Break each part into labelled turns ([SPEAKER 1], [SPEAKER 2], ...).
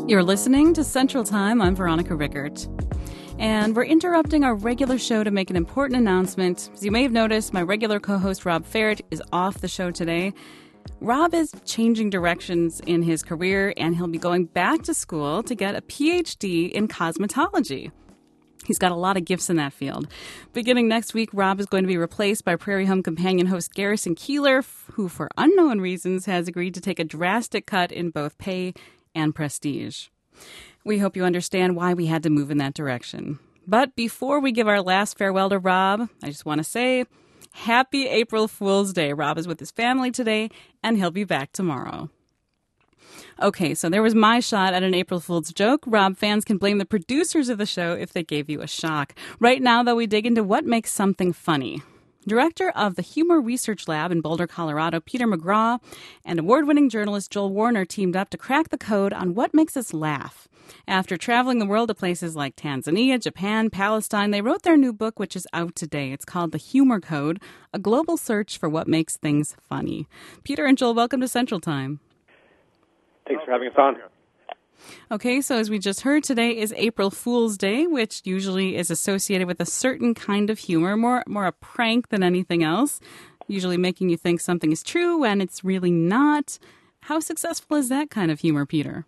[SPEAKER 1] You're listening to Central Time. I'm Veronica Rickert. And we're interrupting our regular show to make an important announcement. As you may have noticed, my regular co-host Rob Ferret is off the show today. Rob is changing directions in his career, and he'll be going back to school to get a PhD in cosmetology. He's got a lot of gifts in that field. Beginning next week, Rob is going to be replaced by Prairie Home Companion host Garrison Keillor, who, for unknown reasons, has agreed to take a drastic cut in both pay and prestige. We hope you understand why we had to move in that direction. But before we give our last farewell to Rob, I just want to say, Happy April Fool's Day. Rob is with his family today, and he'll be back tomorrow. Okay, so there was my shot at an April Fool's joke. Rob fans can blame the producers of the show if they gave you a shock. Right now, though, we dig into what makes something funny. Director of the Humor Research Lab in Boulder, Colorado, Peter McGraw, and award-winning journalist Joel Warner teamed up to crack the code on what makes us laugh. After traveling the world to places like Tanzania, Japan, Palestine, they wrote their new book, which is out today. It's called The Humor Code, a global search for what makes things funny. Peter and Joel, welcome to Central Time.
[SPEAKER 2] Thanks for having us on.
[SPEAKER 1] Okay, so as we just heard, today is April Fool's Day, which usually is associated with a certain kind of humor, more a prank than anything else, usually making you think something is true when it's really not. How successful is that kind of humor, Peter?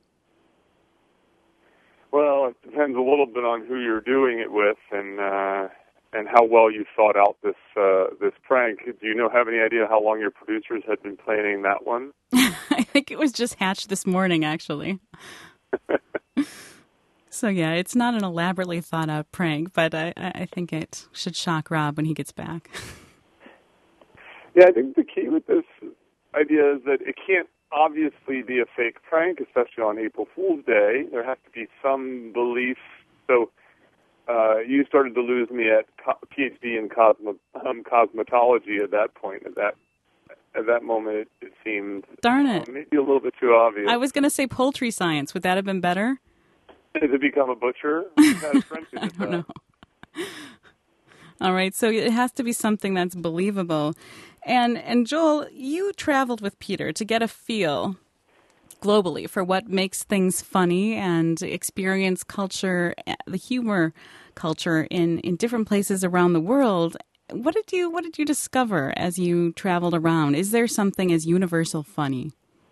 [SPEAKER 3] Well, it depends a little bit on who you're doing it with and how well you thought out this prank. Do you have any idea how long your producers had been planning that one?
[SPEAKER 1] I think it was just hatched this morning, actually. So, yeah, it's not an elaborately thought-out prank, but I think it should shock Rob when he gets back.
[SPEAKER 3] Yeah, I think the key with this idea is that it can't obviously be a fake prank, especially on April Fool's Day. There has to be some belief. So you started to lose me at PhD in cosmetology at that point. At that moment, it seemed
[SPEAKER 1] Darn it.
[SPEAKER 3] Maybe a little bit too obvious.
[SPEAKER 1] I was going to say poultry science. Would that have been better?
[SPEAKER 3] To become a butcher? Had a friend who did that.
[SPEAKER 1] No. All right, so it has to be something that's believable. And Joel, you traveled with Peter to get a feel globally for what makes things funny and experience culture, the humor culture in different places around the world. What did you discover as you traveled around? Is there something as universal funny?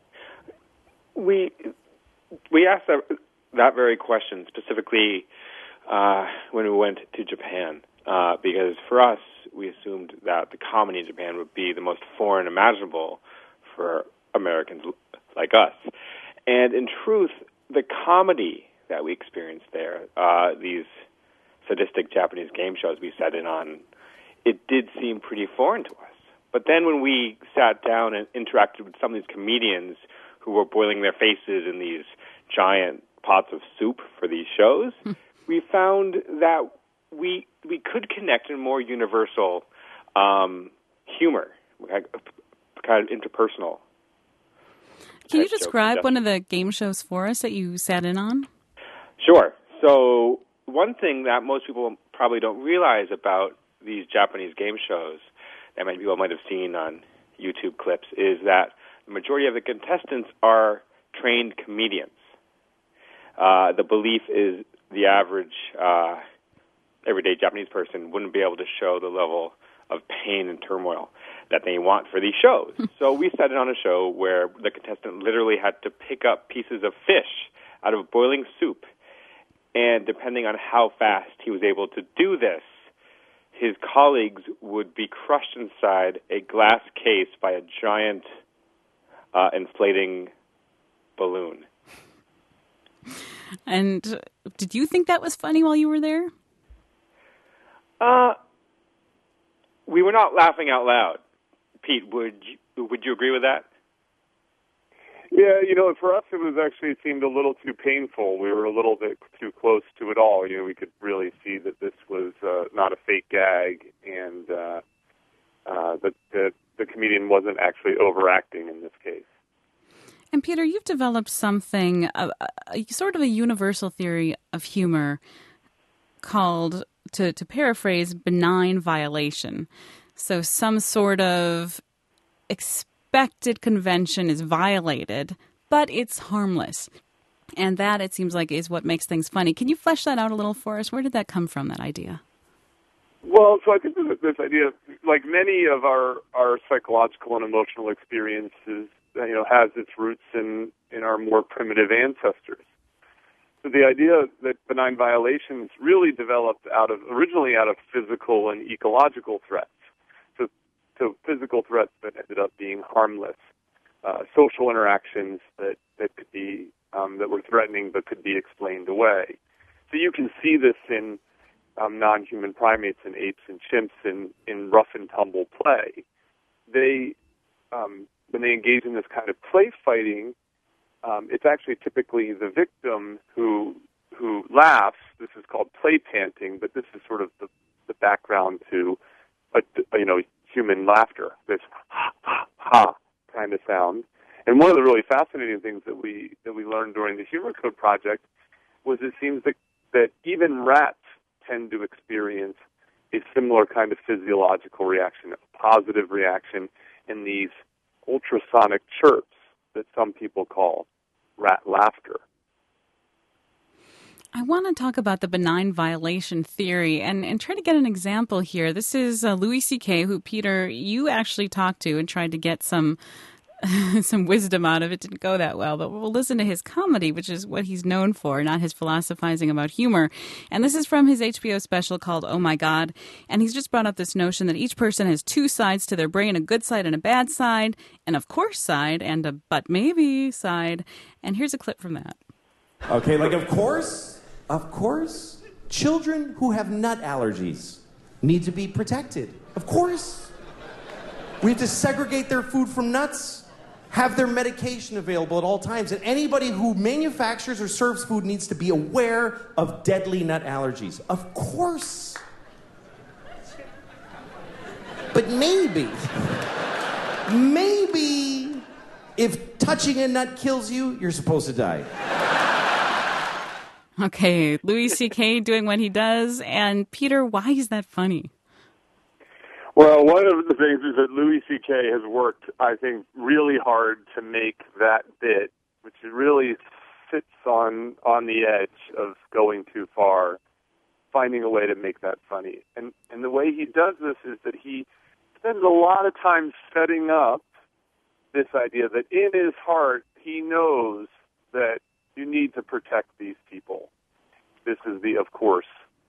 [SPEAKER 2] We asked that very question specifically when we went to Japan, because for us, we assumed that the comedy in Japan would be the most foreign imaginable for Americans like us. And in truth, the comedy that we experienced there, these sadistic Japanese game shows we sat in on, it did seem pretty foreign to us. But then when we sat down and interacted with some of these comedians who were boiling their faces in these giant pots of soup for these shows, we found that we could connect in more universal humor, kind of interpersonal.
[SPEAKER 1] Can you describe one of the game shows for us that you sat in on?
[SPEAKER 2] Sure. So one thing that most people probably don't realize about these Japanese game shows that many people might have seen on YouTube clips is that the majority of the contestants are trained comedians. The belief is the average everyday Japanese person wouldn't be able to show the level of pain and turmoil that they want for these shows. So we sat in on a show where the contestant literally had to pick up pieces of fish out of boiling soup, and depending on how fast he was able to do this, his colleagues would be crushed inside a glass case by a giant inflating balloon.
[SPEAKER 1] And did you think that was funny while you were there?
[SPEAKER 2] We were not laughing out loud. Pete, would you agree with that?
[SPEAKER 3] Yeah, for us it seemed a little too painful. We were a little bit too close to it all. We could really see that this was not a fake gag, and that the comedian wasn't actually overacting in this case.
[SPEAKER 1] And Peter, you've developed something, sort of a universal theory of humor called, to paraphrase, benign violation. So some sort of expected convention is violated, but it's harmless. And that, it seems like, is what makes things funny. Can you flesh that out a little for us? Where did that come from, that idea?
[SPEAKER 3] Well, so I think this idea, like many of our psychological and emotional experiences, has its roots in our more primitive ancestors. So the idea that benign violations really developed originally out of physical and ecological threats. So physical threats that ended up being harmless, social interactions that could be that were threatening but could be explained away. So you can see this in non-human primates and apes and chimps in rough and tumble play. They when they engage in this kind of play fighting, it's actually typically the victim who laughs. This is called play panting, but this is sort of the background to human laughter, this ha ha ha kind of sound. And one of the really fascinating things that we learned during the Humor Code project was it seems that even rats tend to experience a similar kind of physiological reaction, a positive reaction in these ultrasonic chirps that some people call rat laughter.
[SPEAKER 1] I want to talk about the benign violation theory and try to get an example here. This is Louis C.K., who, Peter, you actually talked to and tried to get some wisdom out of. It didn't go that well, but we'll listen to his comedy, which is what he's known for, not his philosophizing about humor. And this is from his HBO special called Oh My God. And he's just brought up this notion that each person has two sides to their brain, a good side and a bad side, an of course side and a but maybe side. And here's a clip from that.
[SPEAKER 4] Okay, like of course, children who have nut allergies need to be protected. Of course. We have to segregate their food from nuts, have their medication available at all times, and anybody who manufactures or serves food needs to be aware of deadly nut allergies. Of course. But maybe, if touching a nut kills you, you're supposed to die.
[SPEAKER 1] Okay, Louis C.K. doing what he does. And Peter, why is that funny?
[SPEAKER 3] Well, one of the things is that Louis C.K. has worked, I think, really hard to make that bit, which really sits on the edge of going too far, finding a way to make that funny. And the way he does this is that he spends a lot of time setting up this idea that in his heart he knows that you need to protect these people. This is the of course.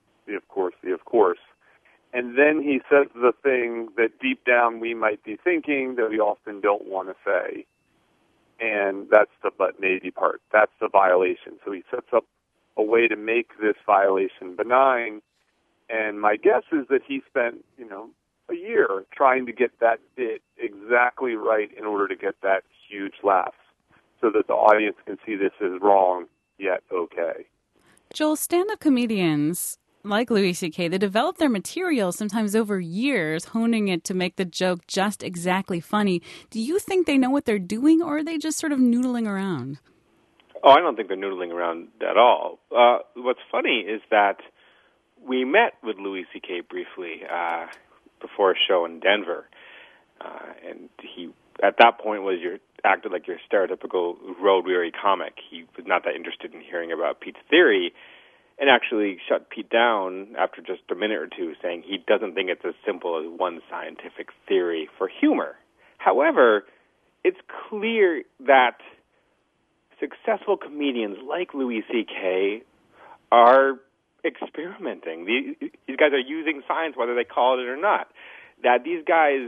[SPEAKER 3] And then he says the thing that deep down we might be thinking that we often don't want to say. And that's the but maybe part. That's the violation. So he sets up a way to make this violation benign. And my guess is that he spent, a year trying to get that bit exactly right in order to get that huge laugh, so that the audience can see this is wrong, yet okay.
[SPEAKER 1] Joel, stand-up comedians like Louis C.K., they develop their material sometimes over years, honing it to make the joke just exactly funny. Do you think they know what they're doing, or are they just sort of noodling around?
[SPEAKER 2] Oh, I don't think they're noodling around at all. What's funny is that we met with Louis C.K. briefly before a show in Denver, and he, at that point, acted like your stereotypical road-weary comic. He was not that interested in hearing about Pete's theory, and actually shut Pete down after just a minute or two, saying he doesn't think it's as simple as one scientific theory for humor. However, it's clear that successful comedians like Louis C.K. are experimenting. These guys are using science, whether they call it or not. That these guys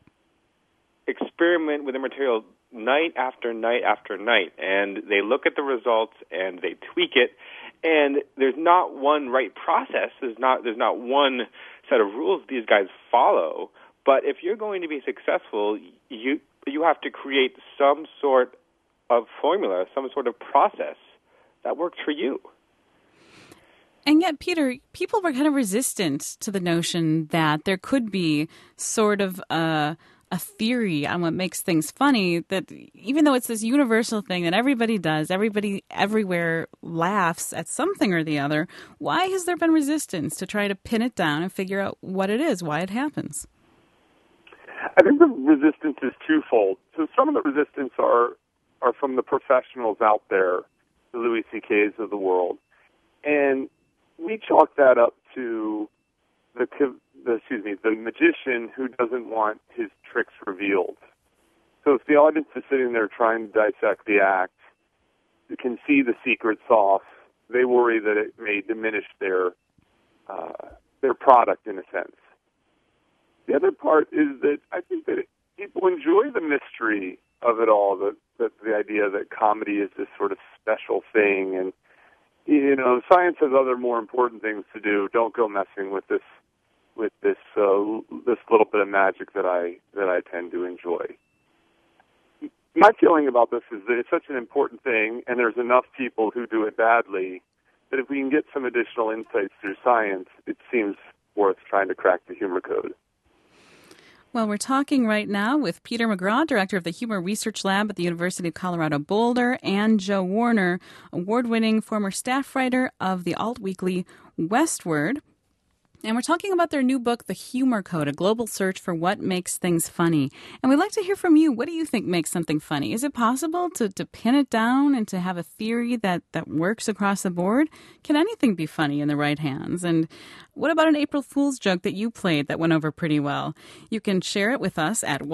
[SPEAKER 2] experiment with the material night after night after night, and they look at the results and they tweak it. And there's not one right process. There's not one set of rules these guys follow. But if you're going to be successful, you have to create some sort of formula, some sort of process that works for you.
[SPEAKER 1] And yet, Peter, people were kind of resistant to the notion that there could be sort of a theory on what makes things funny, that even though it's this universal thing that everybody does, everybody everywhere laughs at something or the other, why has there been resistance to try to pin it down and figure out what it is, why it happens?
[SPEAKER 3] I think the resistance is twofold. So some of the resistance are from the professionals out there the Louis C.K.'s of the world. And we chalk that up to the magician who doesn't want his tricks revealed. So if the audience is sitting there trying to dissect the act, you can see the secret sauce, they worry that it may diminish their product in a sense. The other part is that I think that people enjoy the mystery of it all, the idea that comedy is this sort of special thing, and science has other more important things to do. Don't go messing with this little bit of magic that I tend to enjoy. My feeling about this is that it's such an important thing, and there's enough people who do it badly, that if we can get some additional insights through science, it seems worth trying to crack the humor code.
[SPEAKER 1] Well, we're talking right now with Peter McGraw, director of the Humor Research Lab at the University of Colorado Boulder, and Joe Warner, award-winning former staff writer of the alt weekly Westward. And we're talking about their new book, The Humor Code, a global search for what makes things funny. And we'd like to hear from you. What do you think makes something funny? Is it possible to pin it down and to have a theory that works across the board? Can anything be funny in the right hands? And what about an April Fool's joke that you played that went over pretty well? You can share it with us at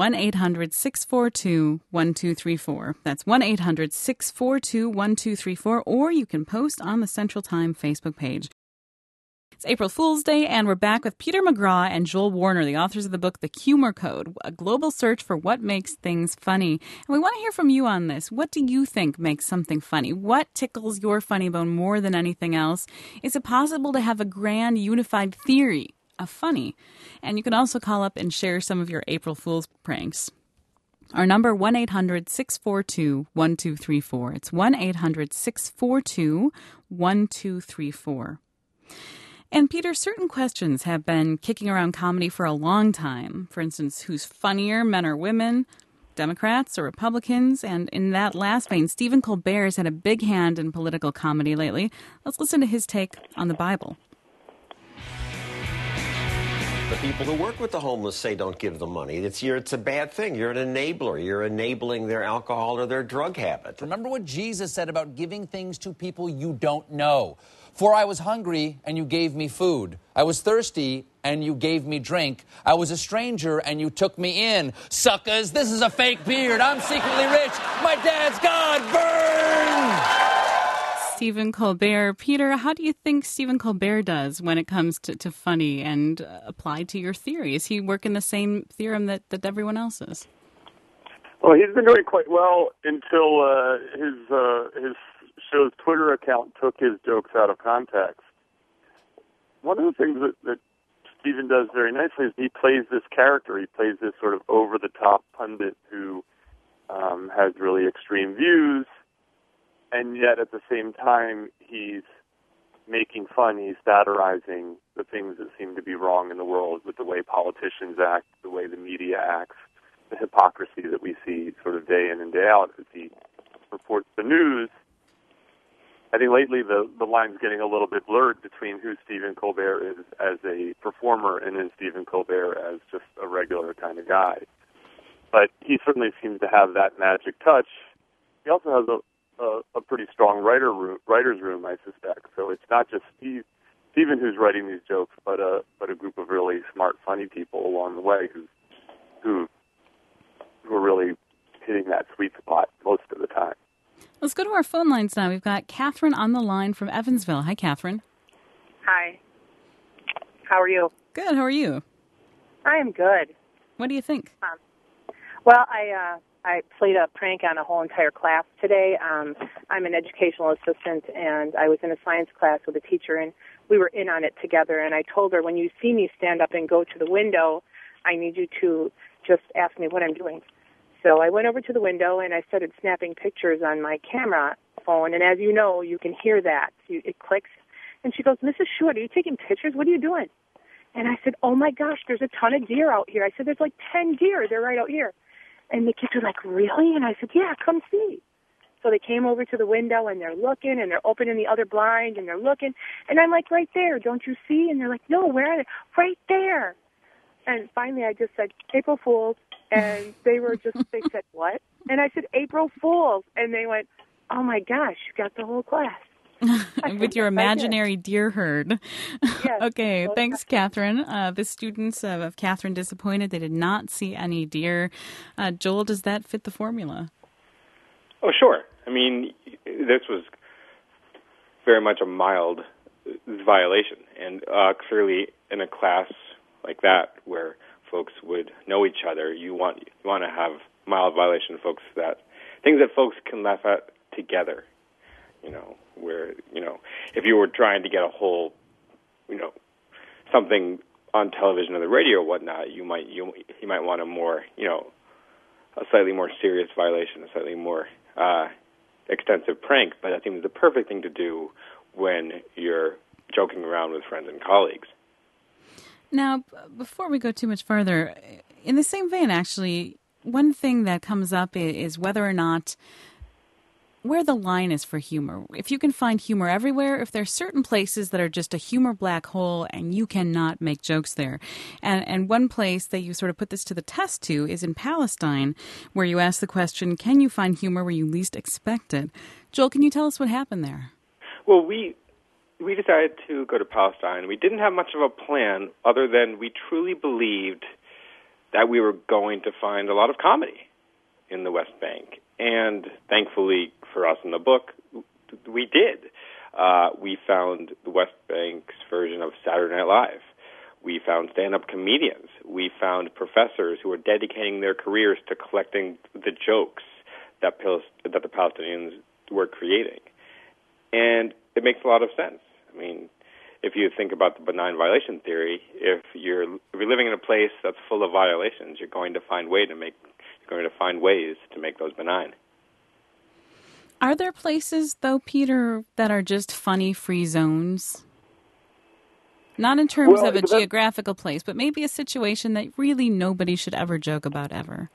[SPEAKER 1] 1-800-642-1234. That's 1-800-642-1234. Or you can post on the Central Time Facebook page. It's April Fool's Day, and we're back with Peter McGraw and Joel Warner, the authors of the book, The Humor Code, a global search for what makes things funny. And we want to hear from you on this. What do you think makes something funny? What tickles your funny bone more than anything else? Is it possible to have a grand, unified theory of funny? And you can also call up and share some of your April Fool's pranks. Our number, 1-800-642-1234. It's 1-800-642-1234. And Peter, certain questions have been kicking around comedy for a long time. For instance, who's funnier, men or women, Democrats or Republicans? And in that last vein, Stephen Colbert has had a big hand in political comedy lately. Let's listen to his take on the Bible.
[SPEAKER 5] The people who work with the homeless say don't give them money. It's a bad thing. You're an enabler. You're enabling their alcohol or their drug habit.
[SPEAKER 6] Remember what Jesus said about giving things to people you don't know. For I was hungry, and you gave me food. I was thirsty, and you gave me drink. I was a stranger, and you took me in. Suckers, this is a fake beard. I'm secretly rich. My dad's God. Burn!
[SPEAKER 1] Stephen Colbert. Peter, how do you think Stephen Colbert does when it comes to funny and applied to your theory? Is he working the same theorem that everyone else is?
[SPEAKER 3] Well, he's been doing quite well until his show's Twitter account took his jokes out of context. One of the things that Stephen does very nicely is he plays this character. He plays this sort of over-the-top pundit who has really extreme views, and yet at the same time he's making fun, he's satirizing the things that seem to be wrong in the world with the way politicians act, the way the media acts, the hypocrisy that we see sort of day in and day out as he reports the news. I think lately the line's getting a little bit blurred between who Stephen Colbert is as a performer and then Stephen Colbert as just a regular kind of guy. But he certainly seems to have that magic touch. He also has a pretty strong writer's room, I suspect. So it's not just Stephen who's writing these jokes, but a group of really smart, funny people along the way who are really hitting that sweet spot most of the time.
[SPEAKER 1] Let's go to our phone lines now. We've got Catherine on the line from Evansville. Hi, Catherine.
[SPEAKER 7] Hi. How are you?
[SPEAKER 1] Good. How are you?
[SPEAKER 7] I am good.
[SPEAKER 1] What do you think?
[SPEAKER 7] Well, I played a prank on a whole entire class today. I'm an educational assistant, and I was in a science class with a teacher, and we were in on it together. And I told her, when you see me stand up and go to the window, I need you to just ask me what I'm doing. So I went over to the window, and I started snapping pictures on my camera phone. And as you know, you can hear that. It clicks. And she goes, Mrs. Short, are you taking pictures? What are you doing? And I said, oh, my gosh, there's a ton of deer out here. I said, there's like 10 deer. They're right out here. And the kids were like, really? And I said, yeah, come see. So they came over to the window, and they're looking, and they're opening the other blind, and they're looking. And I'm like, right there, don't you see? And they're like, no, where are they? Right there. And finally I just said, April Fools. And they said, what? And I said, April Fools. And they went, oh my gosh, you got the whole class.
[SPEAKER 1] With your imaginary deer herd.
[SPEAKER 7] Yes.
[SPEAKER 1] Okay, thanks, Catherine. The students of Catherine disappointed they did not see any deer. Joel, does that fit the formula?
[SPEAKER 2] Oh, sure. I mean, this was very much a mild violation, and clearly in a class like that where folks would know each other, you want to have mild violation folks things that folks can laugh at together. Where if you were trying to get a whole, something on television or the radio or whatnot, you might want a more, a slightly more serious violation, a slightly more extensive prank. But I think it's the perfect thing to do when you're joking around with friends and colleagues.
[SPEAKER 1] Now, before we go too much further, in the same vein, actually, one thing that comes up is whether or not where the line is for humor. If you can find humor everywhere, if there's certain places that are just a humor black hole and you cannot make jokes there. And one place that you sort of put this to the test to is in Palestine, where you ask the question, can you find humor where you least expect it? Joel, can you tell us what happened there?
[SPEAKER 2] Well, we decided to go to Palestine. We didn't have much of a plan other than we truly believed that we were going to find a lot of comedy in the West Bank. And thankfully for us in the book, we did. We found the West Bank's version of Saturday Night Live. We found stand-up comedians. We found professors who were dedicating their careers to collecting the jokes that the Palestinians were creating. And it makes a lot of sense. I mean, if you think about the benign violation theory, if you're living in a place that's full of violations, you're going to find ways to make those benign.
[SPEAKER 1] Are there places, though, Peter, that are just funny-free zones? Not in terms of a geographical place, but maybe a situation that really nobody should ever joke about ever.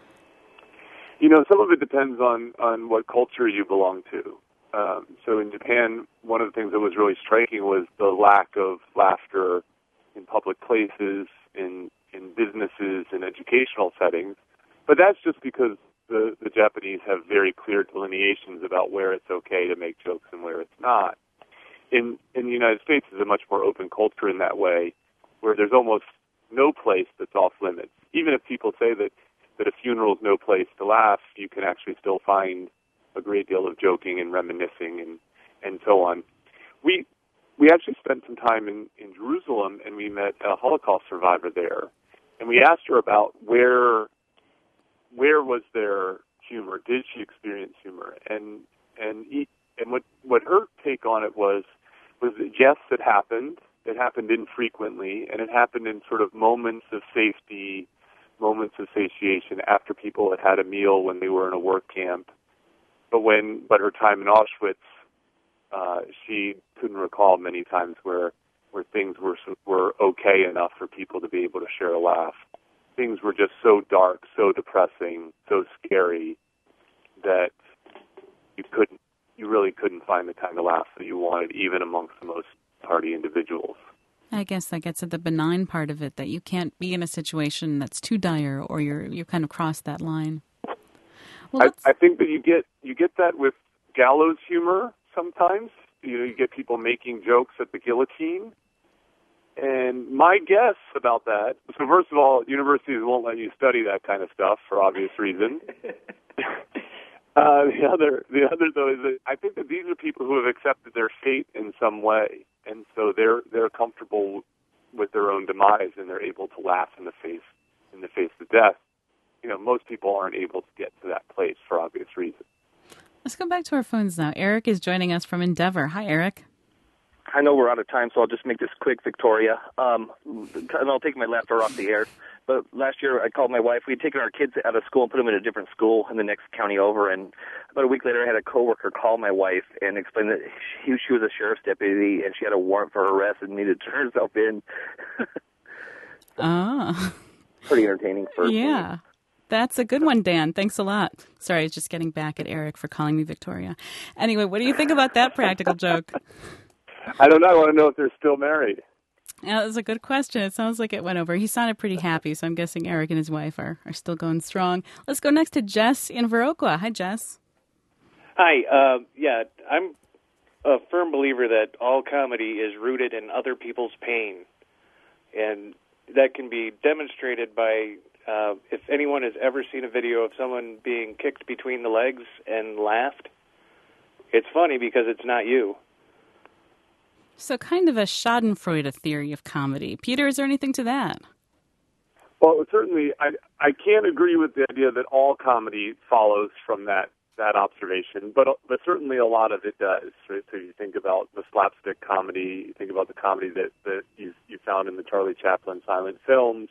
[SPEAKER 3] Some of it depends on what culture you belong to. So in Japan, one of the things that was really striking was the lack of laughter in public places, in businesses, in educational settings. But that's just because the Japanese have very clear delineations about where it's okay to make jokes and where it's not. In the United States, it's a much more open culture in that way, where there's almost no place that's off limits. Even if people say that a funeral is no place to laugh, you can actually still find a great deal of joking and reminiscing and so on. We actually spent some time in Jerusalem, and we met a Holocaust survivor there, and we asked her about where was there humor? Did she experience humor? And what her take on it was that yes, it happened. It happened infrequently, and it happened in sort of moments of safety, moments of satiation after people had a meal when they were in a work camp. But her time in Auschwitz, she couldn't recall many times where things were okay enough for people to be able to share a laugh. Things were just so dark, so depressing, so scary that you really couldn't find the kind of laugh that you wanted, even amongst the most hardy individuals.
[SPEAKER 1] I guess that gets at the benign part of it, that you can't be in a situation that's too dire, or you kind of crossed that line. Well,
[SPEAKER 3] I think that you get that with gallows humor sometimes. You get people making jokes at the guillotine. And my guess about that, so first of all, universities won't let you study that kind of stuff for obvious reasons. The other though is that I think that these are people who have accepted their fate in some way, and so they're comfortable with their own demise, and they're able to laugh in the face of death. Most people aren't able to get to that place for obvious reasons.
[SPEAKER 1] Let's go back to our phones now. Eric is joining us from Endeavor. Hi, Eric.
[SPEAKER 8] I know we're out of time, so I'll just make this quick, Victoria. And I'll take my laughter off the air. But last year, I called my wife. We had taken our kids out of school and put them in a different school in the next county over. And about a week later, I had a coworker call my wife and explain that she was a sheriff's deputy and she had a warrant for her arrest and needed to turn herself in. Pretty entertaining.
[SPEAKER 1] Yeah. That's a good one, Dan. Thanks a lot. Sorry, I was just getting back at Eric for calling me Victoria. Anyway, what do you think about that practical joke?
[SPEAKER 3] I don't know. I want to know if they're still married.
[SPEAKER 1] Yeah, that was a good question. It sounds like it went over. He sounded pretty happy, so I'm guessing Eric and his wife are still going strong. Let's go next to Jess in Viroqua. Hi, Jess.
[SPEAKER 9] Hi. Yeah, I'm a firm believer that all comedy is rooted in other people's pain, and that can be demonstrated by if anyone has ever seen a video of someone being kicked between the legs and laughed, it's funny because it's not you.
[SPEAKER 1] So kind of a schadenfreude theory of comedy. Peter, is there anything to that?
[SPEAKER 3] Well, certainly, I can't agree with the idea that all comedy follows from that observation, but certainly a lot of it does. Right? So you think about the slapstick comedy, you think about the comedy that you found in the Charlie Chaplin silent films.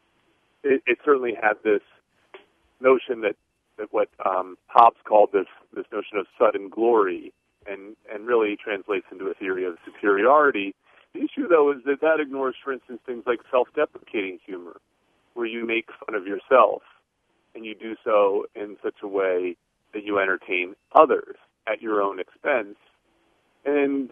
[SPEAKER 3] It certainly had this notion that what Hobbes called this notion of sudden glory, and really translates into a theory of superiority. The issue, though, is that ignores, for instance, things like self-deprecating humor, where you make fun of yourself, and you do so in such a way that you entertain others at your own expense. And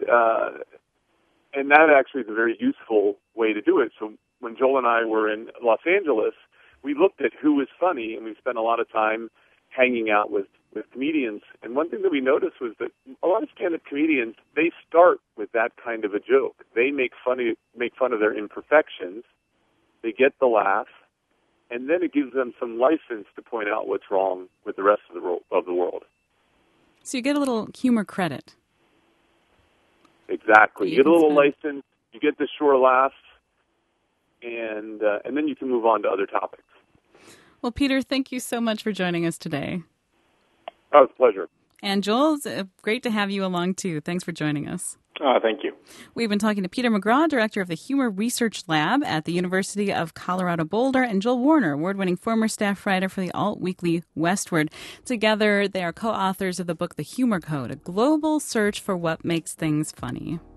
[SPEAKER 3] that actually is a very useful way to do it. So when Joel and I were in Los Angeles, we looked at who was funny, and we spent a lot of time hanging out with comedians. And one thing that we noticed was that a lot of stand-up comedians, they start with that kind of a joke. They make fun of their imperfections. They get the laugh, and then it gives them some license to point out what's wrong with the rest of the world.
[SPEAKER 1] So you get a little humor credit.
[SPEAKER 3] Exactly. You get a little license, you get the sure laughs, and then you can move on to other topics.
[SPEAKER 1] Well, Peter, thank you so much for joining us today.
[SPEAKER 3] Oh, it's a pleasure.
[SPEAKER 1] And Joel, it's great to have you along, too. Thanks for joining us.
[SPEAKER 2] Thank you.
[SPEAKER 1] We've been talking to Peter McGraw, director of the Humor Research Lab at the University of Colorado Boulder, and Joel Warner, award-winning former staff writer for the alt weekly Westward. Together, they are co-authors of the book The Humor Code, a global search for what makes things funny.